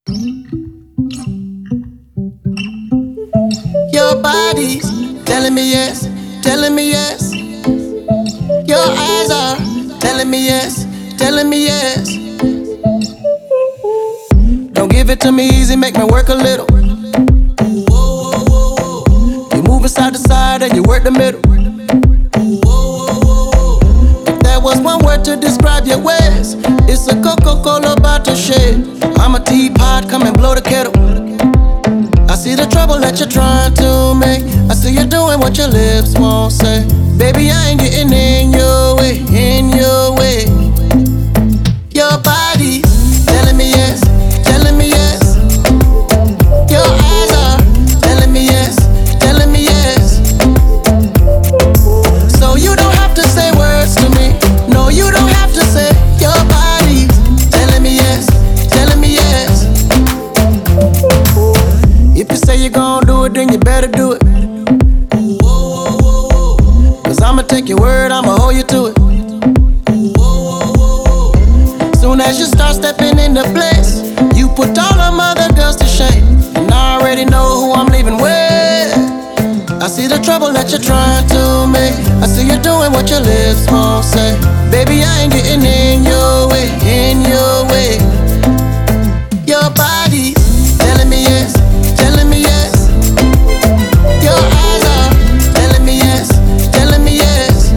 Your body's telling me yes, telling me yes. Your eyes are telling me yes, telling me yes. Don't give it to me easy, make me work a little. You moving side to side and you work the middle. If there was one word to describe your ways, it's a Coca-Cola bottle shade. I'm a teapot, come and blow the kettle. I see the trouble that you're trying to make. I see you doing what your lips won't say. Baby, I ain't getting in your way, in your way. Your body telling me yes, telling me yes. Your eyes are telling me yes, telling me yes. So you don't have to say words to me. No, you don't have to say. Your body's telling me yes, telling me yes. If you say you're gon' do it, then you better do it. Cause I'ma take your word, I'ma hold you to it. Soon as you start stepping into place, you put all them other girls to shame. And I already know who I'm leaving with. I see the trouble that you're trying to make. I see you doing what your lips won't say. Baby, I ain't getting in your way, in your way. Your body telling me yes, telling me yes. Your eyes are telling me yes, telling me yes.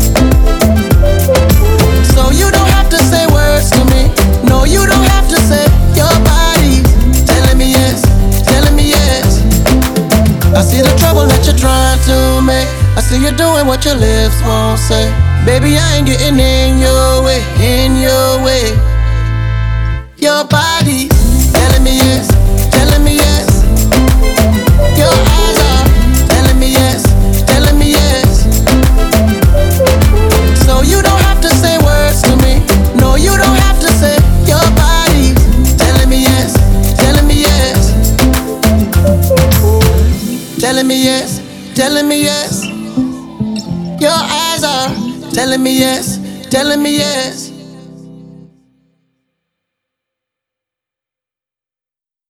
So you don't have to say words to me. No, you don't have to say. Your body telling me yes, telling me yes. I see the trouble that you're trying to make. I see you doing what your lips won't say. Baby, I ain't getting in your way, in your way. Your body telling me yes, telling me yes. Your eyes are telling me yes, telling me yes. So you don't have to say words to me. No, you don't have to say. Your body telling me yes, telling me yes. Telling me yes, telling me yes. Your eyes are telling me yes, telling me yes.